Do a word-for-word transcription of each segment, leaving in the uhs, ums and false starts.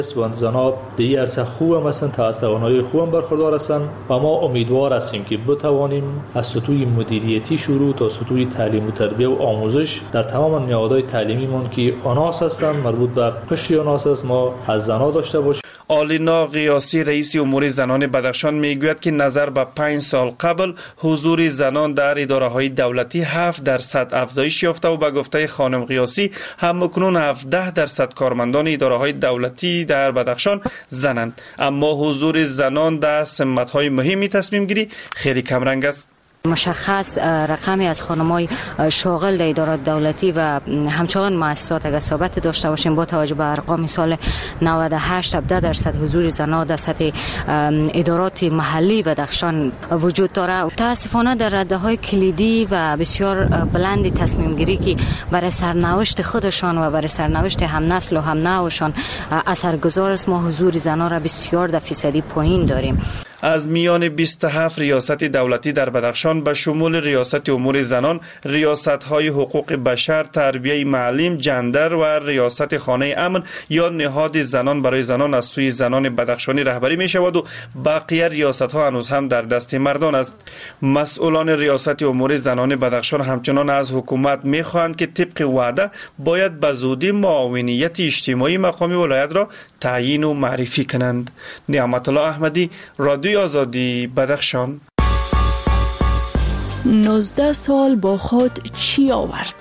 و زنان دیگه عرصه خوب هم هستند، تا از توانایی خوب هم برخوردار هستند و ما امیدوار هستیم که بتوانیم از سطوح مدیریتی شروع تا سطوح تعلیم و تربیه و آموزش در تمام نهادهای تعلیمی من که آناس هستند مربوط به قشر آناس است ما از زنان داشته باشیم. آلینا قیاسی رئیس امور زنان بدخشان میگوید که نظر به پنج سال قبل حضور زنان در اداره‌های دولتی هفت درصد افزایش یافته و به گفته خانم قیاسی هم اکنون هفده درصد کارمندان اداره‌های دولتی در بدخشان زنند، اما حضور زنان در سمت‌های مهمی تصمیم گیری خیلی کم رنگ است. مشخص رقمی از خانم‌های شاغل در ادارات دولتی و همچنان مؤسسات اگر ثابت داشته باشیم با توجه به ارقام سال نود و هشت هفده درصد حضور زنان در سطح ادارات محلی بدخشان وجود داره. متاسفانه در رده‌های کلیدی و بسیار بلند تصمیم گیری که برای سرنوشت خودشان و برای سرنوشت هم نسل و هم نوعشان اثرگذار است، ما حضور زنان را بسیار در فیصدی پایین داریم. از میان بیست و هفت ریاست دولتی در بدخشان به شمول ریاست امور زنان، ریاست‌های حقوق بشر، تربیه معلم، جندر و ریاست خانه امن یا نهاد زنان برای زنان از سوی زنان بدخشانی رهبری می شود و بقیه ریاست‌ها هنوز هم در دست مردان است. مسئولان ریاست امور زنان بدخشان همچنان از حکومت می خواهند که طبق وعده باید به زودی معاونیت اجتماعی مقامی ولایت را تعیین و معرفی کنند. نعمت الله احمدی، رادیو آزادی، بدخشان. نوزده سال با خود چی آورد؟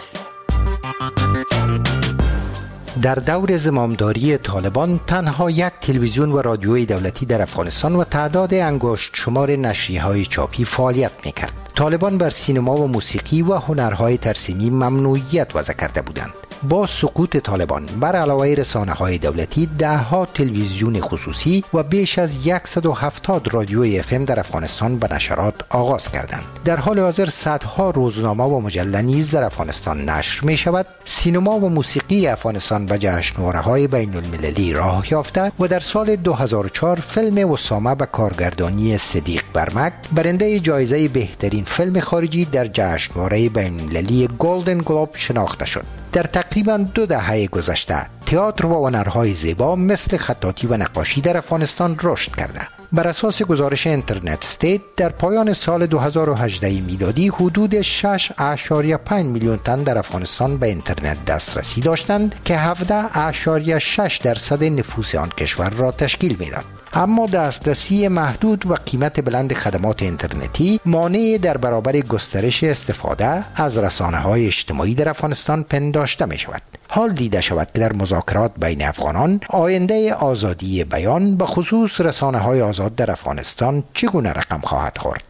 در دور زمامداری طالبان تنها یک تلویزیون و رادیوی دولتی در افغانستان و تعداد انگشت شمار نشریه‌های چاپی فعالیت می‌کرد. طالبان بر سینما و موسیقی و هنرهای ترسیمی ممنوعیت وضع کرده بودند. با سقوط طالبان بر علاوه رسانه‌های دولتی ده‌ها تلویزیون خصوصی و بیش از صد و هفتاد رادیوی اف ام در افغانستان به نشرات آغاز کردند. در حال حاضر صدها روزنامه و مجله نیز در افغانستان نشر می شود. سینما و موسیقی افغانستان به جشنواره‌های بین المللی راه یافته و در سال دو هزار و چهار فیلم اسامه به کارگردانی صدیق برمک برنده جایزه بهترین فیلم خارجی در جشنواره بین المللی گلدن گلوب شناخته شد. در تقریبا دو دهه گذشته تئاتر و هنرهای زیبا مثل خطاطی و نقاشی در افغانستان رشد کرده. بر اساس گزارش اینترنت استیت در پایان سال دو هزار و هجده میلادی حدود شش اشاریه پنج میلیون تن در افغانستان به اینترنت دسترسی داشتند که هفده اشاریه شش درصد نفوس آن کشور را تشکیل میداد. اما دسترسی محدود و قیمت بلند خدمات اینترنتی مانع در برابر گسترش استفاده از رسانه‌های اجتماعی در افغانستان پنداشته می شود. حال دیده شود که در مذاکرات بین افغانان آینده آزادی بیان به خصوص رسانه‌های آزاد در افغانستان چگونه رقم خواهد خورد.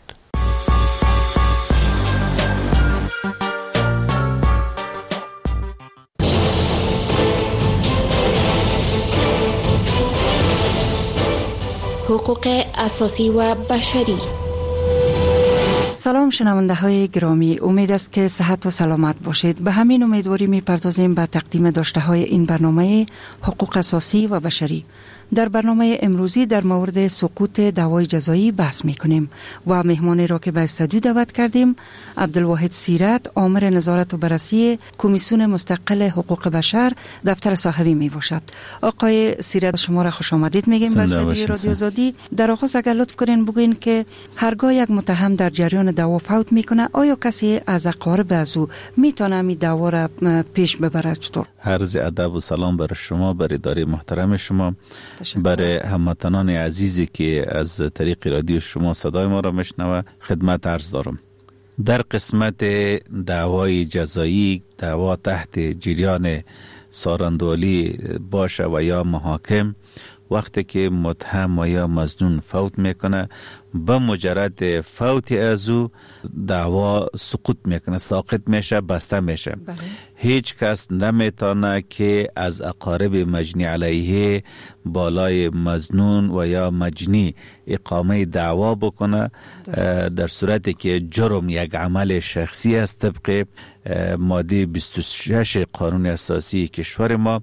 حقوق اساسی و بشری. سلام شنونده های گرامی، امید است که صحت و سلامت باشید. به همین امیدواری می پردازیم به تقدیم داشته های این برنامه حقوق اساسی و بشری. در برنامه امروزی در مورد سقوط دعوای جزایی بحث می کنیم و مهمانی را که به استودیو دعوت کردیم عبدالواحد سیرت، آمر نظارت و بررسی کمیسیون مستقل حقوق بشر دفتر صاحبی می باشد. آقای سیرت شما را خوش آمدید میگیم به استودیو رادیو آزادی. در آغاز اگر لطف کنین بگوین که هرگاه یک متهم در جریان دعوا فوت میکنه آیا کسی از اقارب از او میتونه می دعوا را پیش ببره؟ چطور؟ عرض ادب و سلام بر شما، بر اداره محترم شما، برای هموطنان عزیزی که از طریق رادیو شما صدای ما را میشنوه خدمت عرض دارم. در قسمت دعوای جزایی، دعوا تحت جریان سارندوالی باشه و یا محاکم، وقتی که متهم و یا مظنون فوت میکنه به مجرد فوت از او دعوا سقوط میکنه، ساقط میشه، بسته میشه. بله. هیچ کس نمیتونه که از اقارب مجنی علیه بالای مظنون و یا مجنی اقامه دعوا بکنه در صورتی که جرم یک عمل شخصی است طبق ماده بیست و شش قانون اساسی کشور ما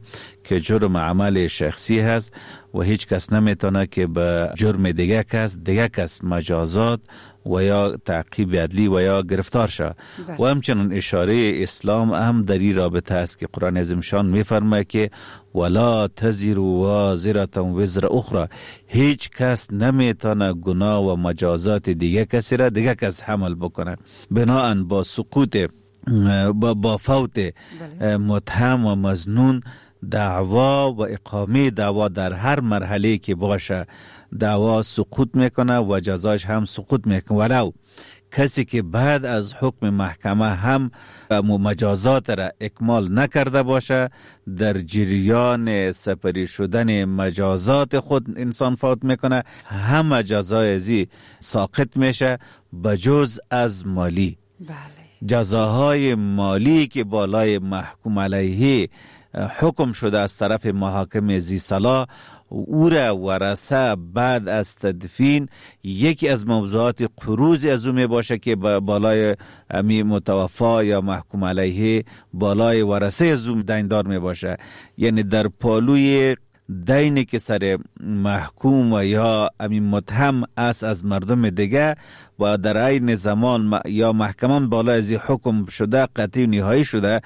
که جرم عمل شخصی هست و هیچ کس نمیتونه که به جرم دیگه کس دیگه کس مجازات و یا تعقیب عدلی و یا گرفتار شد. و همچنین اشاره اسلام هم در این رابطه است که قرآن عظیم شان میفرماید که ولا تزر وازره وزر اخرى، هیچ کس نمیتونه گناه و مجازات دیگه کسی را دیگه کس حمل بکنه. بناهن با سقوط با, با فوت متهم و مظنون دعوا و اقامه دعوا در هر مرحله که باشه دعوا سقوط میکنه و جزاش هم سقوط میکنه، ولو کسی که بعد از حکم محکمه هم مجازات را اکمال نکرده باشه، در جریان سپری شدن مجازات خود انسان فوت میکنه، همه جزای ازی ساقط میشه بجز از مالی. بله. جزاهای مالی که بالای محکوم علیه حکم شده از طرف محاکم ذی صلاح او را ورثه بعد از تدفین یکی از موضوعات قروض از او می باشه که بالای امی متوفا یا محکوم علیه بالای ورثه از او دیندار می باشه. یعنی در پالوی دینی که سر محکوم و یا امی متهم است از مردم دیگه و در عین زمان یا محکمان بالا از حکم شده قطعی نهایی شده،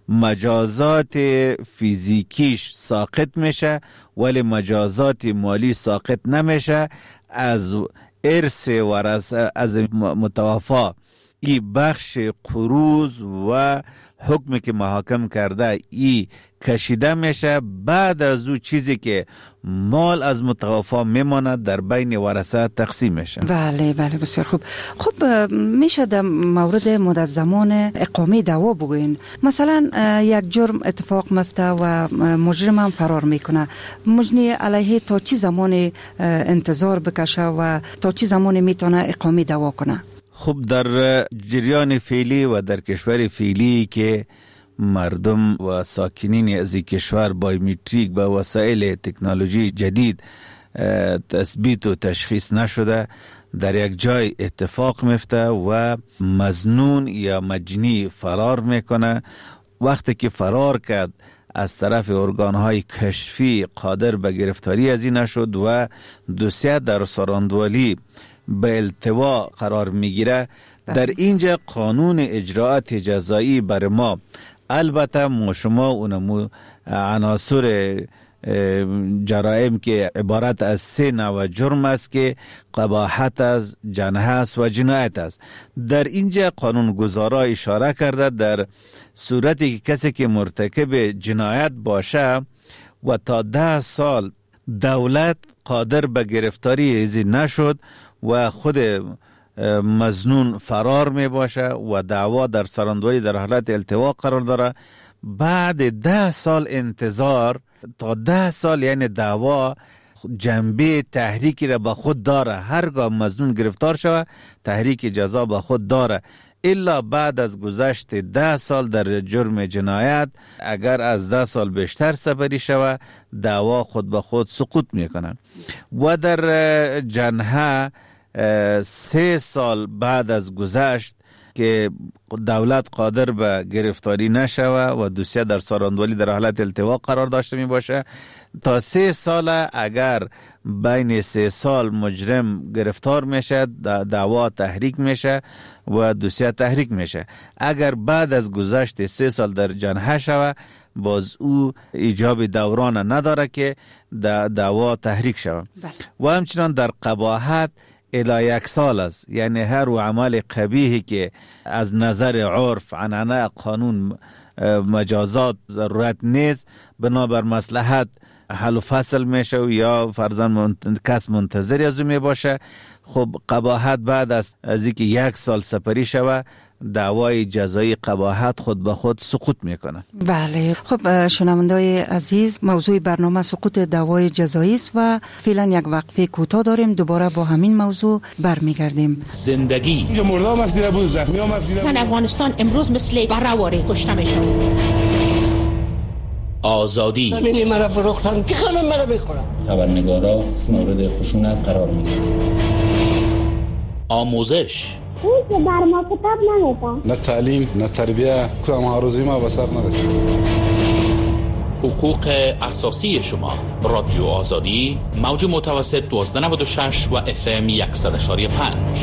مجازات فیزیکیش ساقط میشه ولی مجازات مالی ساقط نمیشه. از ارث ورثه از متوفا ای بخش قروض و حکمی که محاکم کرده ای کشیده میشه، بعد از او چیزی که مال از متوفا میماند در بین ورثه تقسیم میشه. بله بله بسیار خوب. خب میشه در مورد مدت زمان اقامه دعوا بگوین؟ مثلا یک جرم اتفاق مفته و مجرم هم فرار میکنه، مجنی علیه تا چی زمان انتظار بکشه و تا چی زمان میتونه اقامه دعوا کنه؟ خب در جریان فعلی و در کشور فعلی که مردم و ساکنین از این کشور بایومتریک با وسایل تکنولوژی جدید تثبیت و تشخیص نشده، در یک جای اتفاق میفته و مظنون یا مجنی فرار میکنه. وقتی که فرار کرد از طرف ارگانهای کشفی قادر به گرفتاری از این نشد و دوسیه در سراندوالی به التوا قرار میگیره، در اینجا قانون اجراعات جزایی بر ما، البته ما شما اونمو عناصر جرائم که عبارت از سه نوع جرم است که قباحت است، جنحه است و جنایت است، در اینجا قانون گذارا اشاره کرده در صورتی که کسی که مرتکب جنایت باشه و تا ده سال دولت قادر به گرفتاری ازی نشد و خود مظنون فرار می باشه و دعوا در سراندوی در حالت التوا قرار داره، بعد ده سال انتظار تا ده سال یعنی دعوا جنبه تحریکی را با خود داره، هرگاه مظنون گرفتار شود تحریک جزا با خود داره، الا بعد از گذشت ده سال در جرم جنایت اگر از ده سال بیشتر سپری شود دعوا خود به خود سقوط میکنه. و در جنحه سه سال بعد از گذشت که دولت قادر به گرفتاری نشوه و دوسیه در سراندوالی در حالت التوا قرار داشته می باشه، تا سه سال اگر بین سه سال مجرم گرفتار میشه دعوا تحریک میشه و دوسیه تحریک میشه. اگر بعد از گذشت سه سال در جنحه شوه باز او ایجاب دوران نداره که دعوا تحریک شوه. و همچنان در قباحت الی یک سال است، یعنی هر و عمل قبیحی که از نظر عرف عنعنه قانون مجازات ضرورت نیست بنابر مصلحت حل و فصل میشه و یا فرضاً منت... کس منتظری از او می باشه، خب قباحت بعد از از اینکه یک سال سپری شوه دعوای جزایی قباحت خود به خود سقوط میکنه. بله. خب شنوندای عزیز، موضوع برنامه سقوط دعوای جزایی است و فعلا یک وقفه کوتاه داریم، دوباره با همین موضوع برمیگردیم. زندگی اینجا مردم افزیده بود، زخمی هم افزیده بود. زن افغانستان امروز مثل برهواره کشته میشه. آزادی زمینی مرا فروختن که خانم مرا بخورم. خبرنگارا مورد خشونت قرار میگیرن. آموزش اون بر ما کتاب نمیدن، نه تعلیم نه تربیه، کدام ها روزی ما به سر نرسید. حقوق اساسی شما. رادیو آزادی، موج متوسط دوازده نود و شش و اف ام صد و یک و پنج.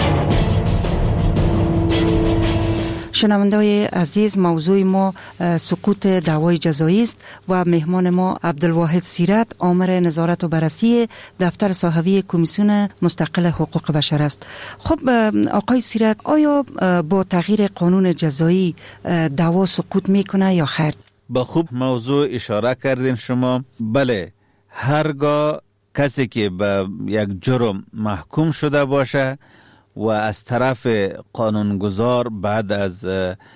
شنونده‌های عزیز، موضوع ما سقوط دعوای جزایی است و مهمان ما عبدالواحد سیرت، آمر نظارت و بررسی دفتر صحوی کمیسیون مستقل حقوق بشر است. خب آقای سیرت، آیا با تغییر قانون جزایی دعوا سقوط میکنه یا خیر؟ با خوب موضوع اشاره کردین شما. بله، هرگاه کسی که به یک جرم محکوم شده باشه و از طرف قانونگذار بعد از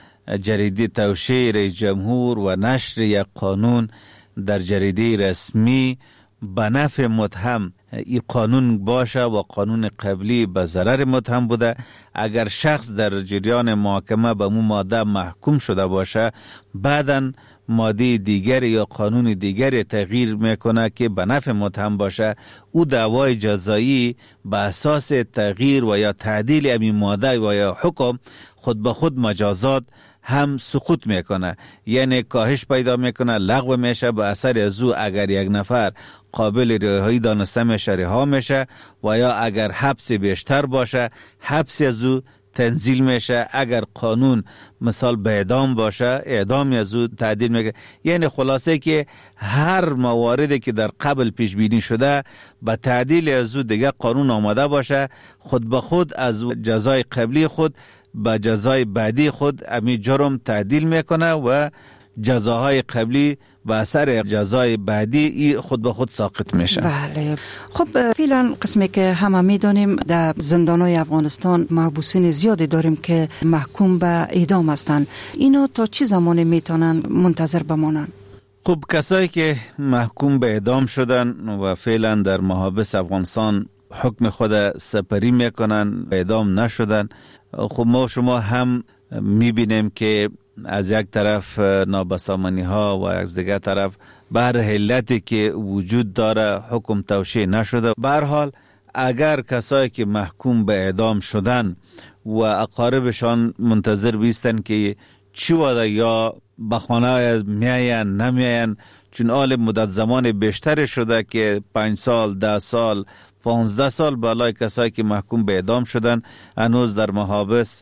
جریده توشیح رئیس جمهور و نشر یک قانون در جریده رسمی به نفع متهم این قانون باشه و قانون قبلی به ضرر متهم بوده، اگر شخص در جریان محاکمه به مو ماده محکوم شده باشه، بعداً ماده دیگر یا قانون دیگر تغییر میکنه که به نفع متهم باشه، او دعوای جزایی به اساس تغییر و یا تعدیل این ماده و یا حکم خود به خود مجازات هم سقوط میکنه، یعنی کاهش پیدا میکنه، لغو میشه. به اثر از او اگر یک نفر قابل رهایی دانسته میشه رها میشه و یا اگر حبس بیشتر باشه حبس از او تنزیل میشه. اگر قانون مثال به اعدام باشه اعدام از او تعدیل میگه. یعنی خلاصه که هر مواردی که در قبل پیش بینی شده به تعدیل از او دیگه قانون آماده باشه، خود به خود از جزای قبلی خود به جزای بعدی خود امی جرم تعدیل میکنه و جزاهای قبلی به اثر جزای بعدی خود به خود ساقط میشه. بله. خب فعلا قسمی که همه میدانیم در زندانهای افغانستان محبوسین زیادی داریم که محکوم به اعدام هستند. اینا تا چه زمانی میتونن منتظر بمانن؟ خب کسایی که محکوم به اعدام شدن و فعلا در محابس افغانستان حکم خود سپری میکنن، اعدام نشدن، خب ما شما هم میبینیم که از یک طرف نابسامانی ها و از دیگر طرف به هر علتی که وجود داره حکم توشیح نشده. به هر حال اگر کسایی که محکوم به اعدام شدن و اقاربشان منتظر بیستن که چی وده یا به خانه میاین نمیاین، چون آل مدت زمان بیشتر شده که پنج سال، ده سال، پانزده سال بالای کسایی که محکوم به اعدام شدن هنوز در محابس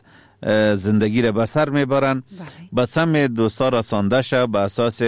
زندگی را بسر میبرن. بس هم دوستا رسانده شد به اساس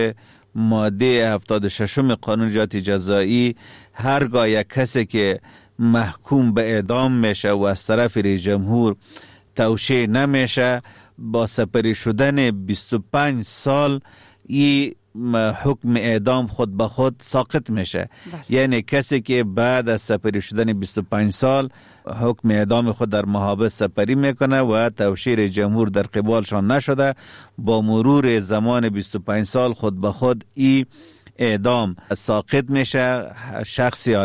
ماده هفتاد و ششم قانون جنایت جزایی، هرگاه یک کسی که محکوم به اعدام میشه و از طرف رئیس جمهور توشیح نمیشه، با سپری شدن بیست و پنج سال این حکم اعدام خود به خود ساقط میشه. بله. یعنی کسی که بعد از سپری شدن بیست و پنج سال حکم اعدام خود در محابس سپری میکنه و توشیح جمهور در قبالشان نشده، با مرور زمان بیست و پنج سال خود به خود این اعدام ساقط میشه. شخصی